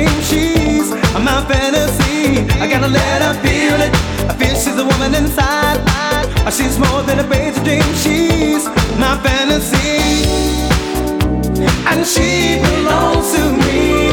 dream. She's my fantasy. I gotta let her feel it. I feel she's a woman inside. She's more than a basic dream. She's my fantasy, and she belongs to me.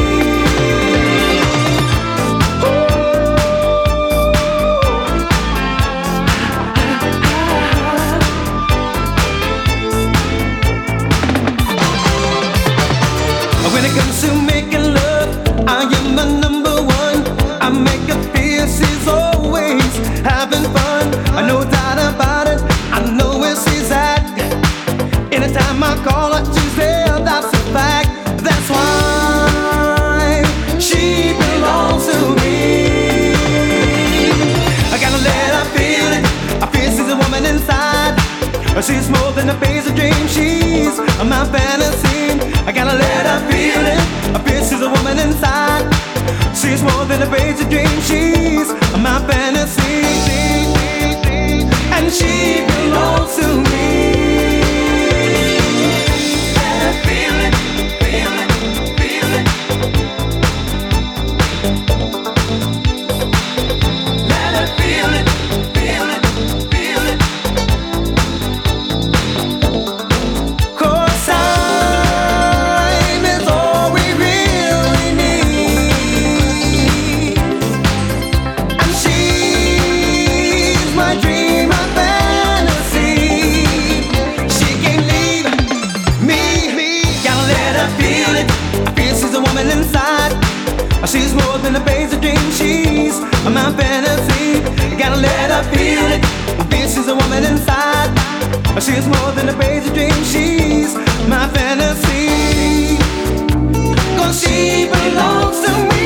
When it comes to making love, I am the number one. I make her feel she's always having fun. No doubt about it, I know where she's at. Anytime I call her, she's there, that's a fact. That's why she belongs to me. I gotta let her feel it. I feel she's a woman inside. She's more than a basic dream. She's my fantasy. I gotta let her feel it. I feel she's a woman inside. She's more than a basic dream. She's my fantasy, and she belongs to me. Let her feel it, feel it, feel it. Let her feel it, feel it, feel it. 'Cause time is all we really need, and she's my dream, my fantasy. She can't leave me. Gotta let her feel it. I feel she's a woman inside. She's more than a basic dream. She's my fantasy. Gotta let her feel it. I feel she's a woman inside. She's more than a basic dream. She's my fantasy. 'Cause she belongs to me.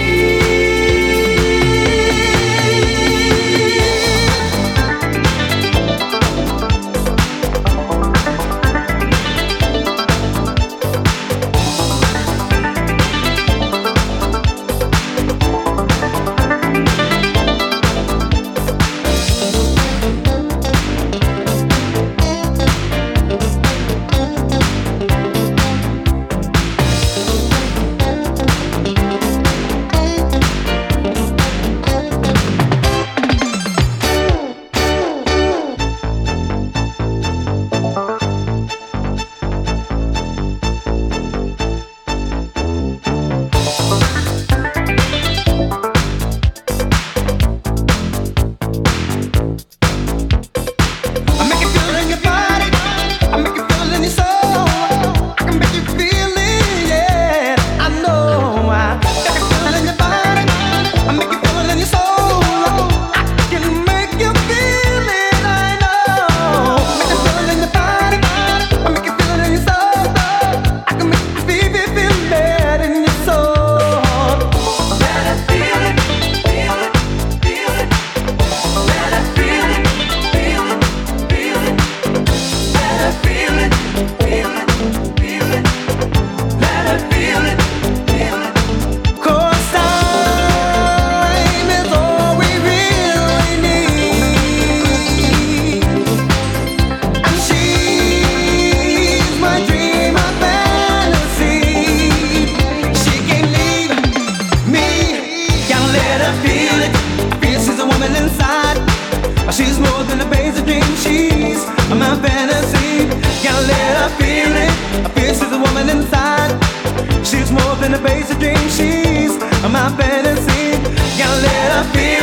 She's more than a basic dream. She's my fantasy. Gotta let her feel it. I feel she's a woman inside. She's more than a basic dream. She's my fantasy. Gotta let her feel it.